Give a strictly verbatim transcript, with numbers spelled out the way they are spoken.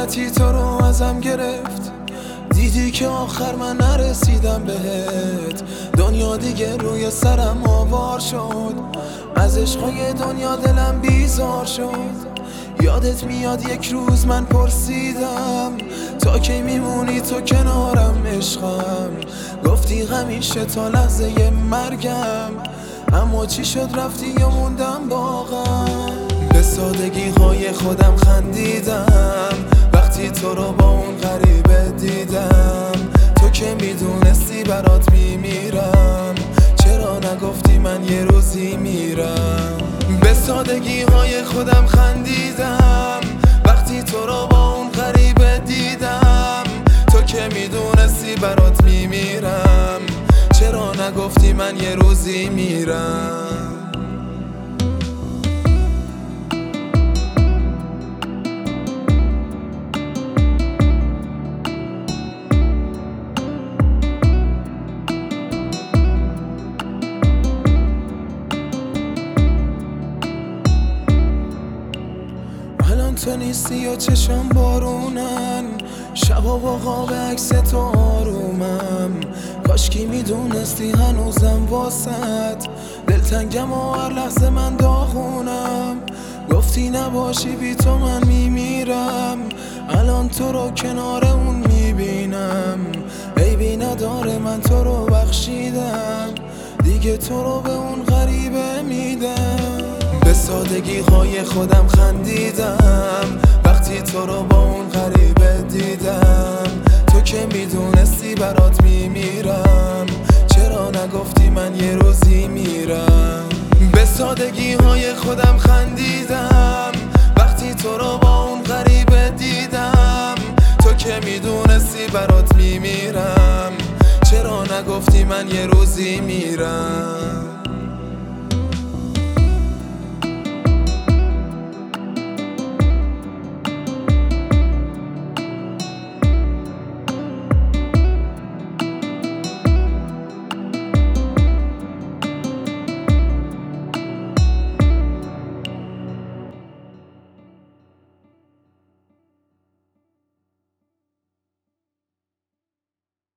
راحتی تو رو ازم گرفت، دیدی که آخر من نرسیدم بهت. دنیا دیگه روی سرم آوار شد، از عشقای دنیا دلم بیزار شد. یادت میاد یک روز من پرسیدم تا کی میمونی تو کنارم عشقم، گفتی همیشه تا لحظه مرگم. اما چی شد رفتی یا موندم باقم؟ به سادگی های خودم خندیدم وقتی تو رو با اون غریبه دیدم. تو که میدونستی برات میمیرم، چرا نگفتی من یه روزی میرم؟ به سادگی های خودم خندیدم وقتی تو رو با اون غریبه دیدم. تو که میدونستی برات میمیرم، چرا نگفتی من یه روزی میرم؟ تو نیستی و چشم بارونن، شبا با قاب عکس تو آرومم. کاشکی میدونستی هنوزم واسد دلتنگم و هر لحظه من داغونم. گفتی نباشی بی تو من میمیرم، الان تو رو کنار اون میبینم. عیبی نداره من تو رو بخشیدم، دیگه تو رو به اون غریبه میدم. به سادگی های خودم خندیدم وقتی تو رو با اون غریبه دیدم. تو که میدونستی برات میمیرم، چرا نگفتی من یه روزی میرم؟ به سادگی های خودم خندیدم وقتی تو رو با اون غریبه دیدم. تو که میدونستی برات میمیرم، چرا نگفتی من یه روزی میرم؟